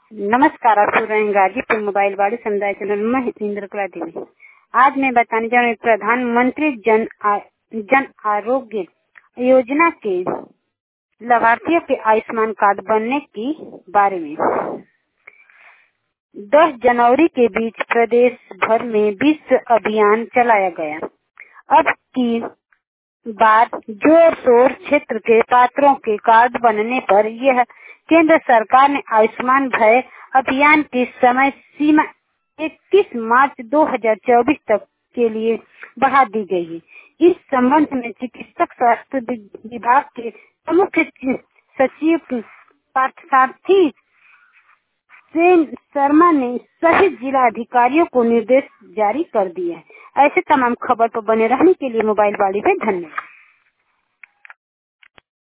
नमस्कार, आप सुन रहे हैं गाजीपुर मोबाइल वाली समुदाय चैनल में इंद्रकला देवी। आज मैं बताने जा रही हूँ प्रधानमंत्री जन आरोग्य योजना के लाभार्थियों के आयुष्मान कार्ड बनने की बारे में। 10 जनवरी के बीच प्रदेश भर में विश्व अभियान चलाया गया। अब की बात जोर शोर क्षेत्र के पात्रों के कार्ड बनने पर यह केंद्र सरकार ने आयुष्मान भय अभियान की समय सीमा 31 मार्च 2024 तक के लिए बढ़ा दी गई है। इस संबंध में चिकित्सक स्वास्थ्य विभाग के प्रमुख सचिव पार्थसारथी सेन शर्मा ने सभी जिला अधिकारियों को निर्देश जारी कर दिए हैं। ऐसे तमाम खबर पर बने रहने के लिए मोबाइल वाली पे धन्यवाद।